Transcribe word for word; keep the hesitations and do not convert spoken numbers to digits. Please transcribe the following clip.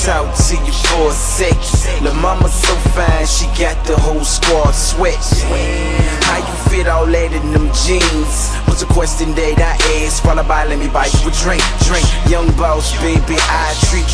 talk to you for a sec. La mama so fine, she got the whole squad sweat. How you fit all that in them jeans? What's a question that I ask? Followed by let me buy you a drink, drink. Young boss, baby, I treat